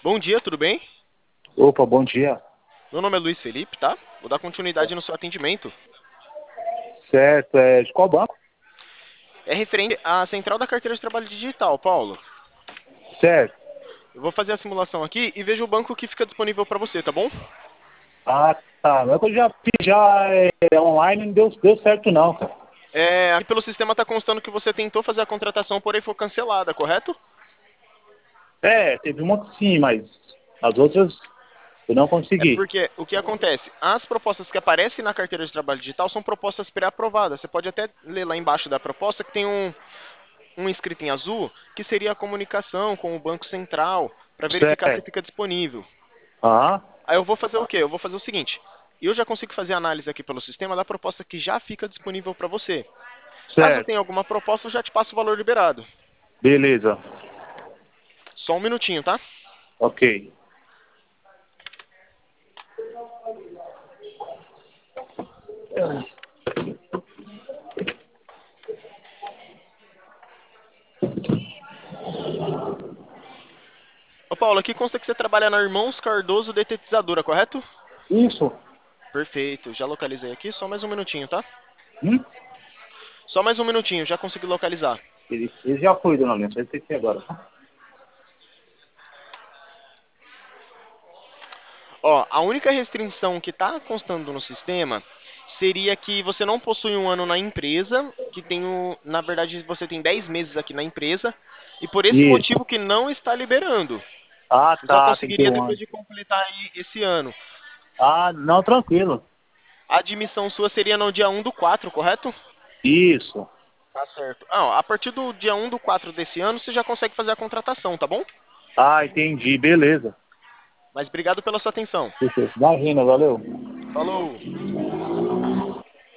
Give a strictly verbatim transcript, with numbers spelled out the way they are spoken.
Bom dia, tudo bem? Opa, bom dia. Meu nome é Luiz Felipe, tá? Vou dar continuidade no seu atendimento. Certo, é de qual banco? É referente à central da carteira de trabalho digital, Paulo. Certo. Eu vou fazer a simulação aqui e vejo o banco que fica disponível para você, tá bom? Ah, tá. Não é que eu já fiz já é, online, não deu, deu certo não, cara. É, aqui pelo sistema está constando que você tentou fazer a contratação, porém foi cancelada, correto? É, teve uma que sim, mas as outras eu não É consegui. porque o que acontece? As propostas que aparecem na carteira de trabalho digital são propostas pré-aprovadas. Você pode até ler lá embaixo da proposta que tem um, um escrito em azul, que seria a comunicação com o Banco Central, para verificar se Certo. fica disponível. Aham. Aí eu vou fazer o quê? Eu vou fazer o seguinte. Eu já consigo fazer análise aqui pelo sistema da proposta que já fica disponível para você. Caso Certo. tenha alguma proposta, eu já te passo o valor liberado. Beleza. Só um minutinho, tá? Ok. Ô Paulo, aqui consta que você trabalha na Irmãos Cardoso Detetizadora, correto? Isso. Perfeito, já localizei aqui, só mais um minutinho, tá? Hum? Só mais um minutinho, já consegui localizar. Ele, ele já foi, dona Lenta, vai ter que ser agora. Ó, a única restrição que está constando no sistema seria que você não possui um ano na empresa, que tem o, na verdade você tem dez meses aqui na empresa, e por esse Isso. motivo que não está liberando. Ah, Você só tá, tem que ter conseguiria um depois ano. de completar aí esse ano. Ah, não, tranquilo. A admissão sua seria no dia um do quatro, correto? Isso. Tá certo. Ah, a partir do dia um do quatro desse ano, você já consegue fazer a contratação, tá bom? Ah, entendi, beleza. Mas obrigado pela sua atenção. Fechou. Imagina, valeu. Falou!